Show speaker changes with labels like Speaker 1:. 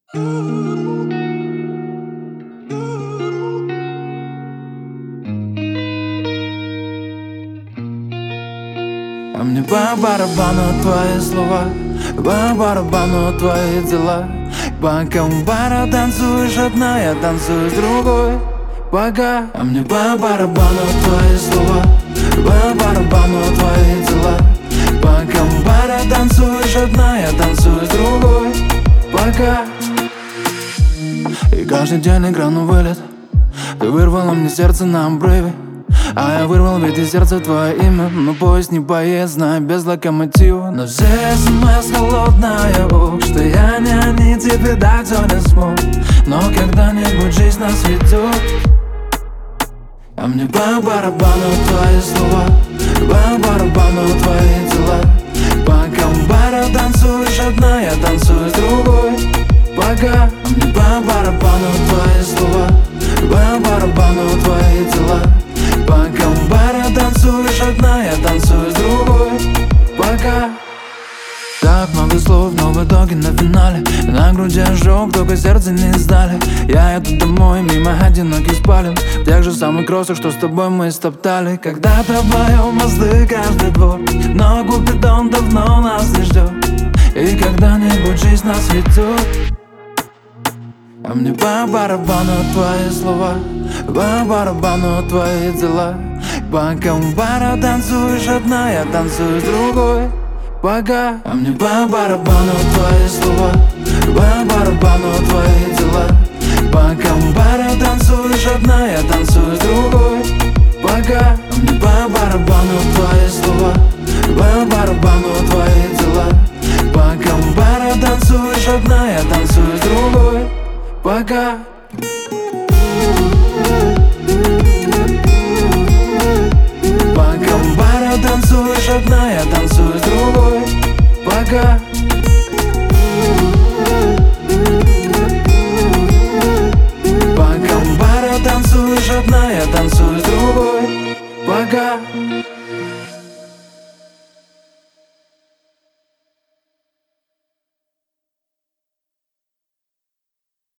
Speaker 1: А мне по барабану твои слова, по барабану твои дела. Пока у бара танцуешь одна, я танцую с другой. Пока. А мне по барабану твои слова, по барабану твои дела. Пока у бара танцуешь одна, я танцую с другой. Пока. И каждый день игра на вылет. Ты вырвала мне сердце на обрыве, а я вырвал ведь из сердца твое имя. Но поезд не поедет, знаю, без локомотива. Но все смс холодная, ух, что я не тебе дать все не смог. Но когда-нибудь жизнь нас ведет. А мне по барабану твои слова, по барабану твои дела. Пока у бара танцуешь одна, я танцую с другой. Пока. А мне по барабану твои слова, по барабану твои дела. Пока у бара танцуешь одна, я танцую с другой. Пока. Так много слов, но в итоге на финале на груди ожог, только сердце не сдали. Я еду домой, мимо одиноких спален, в тех же самых кроссах, что с тобой мы стоптали. Когда-то вдвоем мосты каждый двор, но Купидон давно нас не ждет. И когда-нибудь жизнь нас ведет. А мне по барабану твои слова, по барабану твои дела. Пока у бара танцуешь одна, я танцую с другой. Пока. А мне по барабану твои слова, по барабану твои дела. Пока у бара танцуешь одна, я танцую с другой. Пока. А мне по барабану твои слова, по барабану твои дела. Пока у бара танцуешь одна, я танцую с другой. Пока. Пока у бара танцуешь одна, я танцую с другой. Пока. Пока у бара танцуешь одна, я танцую с другой. Пока.